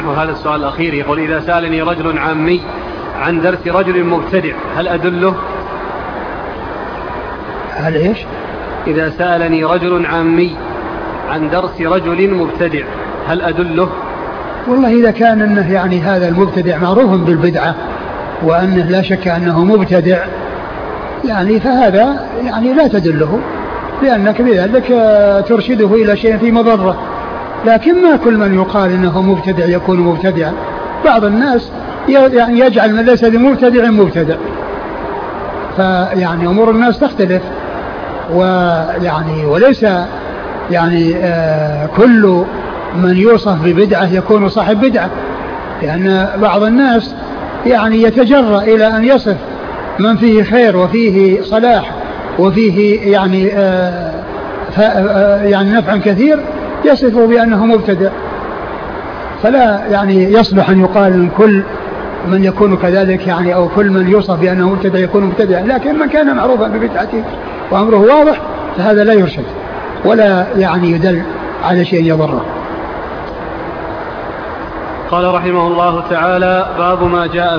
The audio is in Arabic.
وهذا السؤال الأخير يقول: إذا سألني رجل عامي عن درس رجل مبتدع هل أدله؟ هل إيش؟ إذا سألني رجل عامي عن درس رجل مبتدع هل أدله؟ والله إذا كان أنه يعني هذا المبتدع معروف بالبدعة وأنه لا شك أنه مبتدع يعني فهذا يعني لا تدله، لأنك بذلك ترشده إلى شيء في مضرة. لكن ما كل من يقال إنه مبتدع يكون مبتدعا. بعض الناس يعني يجعل من ليس بمبتدع مبتدع، فيعني أمور الناس تختلف، ويعني وليس يعني كل من يوصف ببدعة يكون صاحب بدعة، لأن بعض الناس يعني يتجرأ إلى أن يصف من فيه خير وفيه صلاح وفيه يعني نفع كثير يصفه بأنه مبتدع. فلا يعني يصلح أن يقال إن كل من يكون كذلك يعني أو كل من يوصف بأنه مبتدع يكون مبتدع، لكن من كان معروفا ببدعته وأمره واضح فهذا لا يرشد ولا يعني يدل على شيء يضره. قال رحمه الله تعالى: باب ما جاء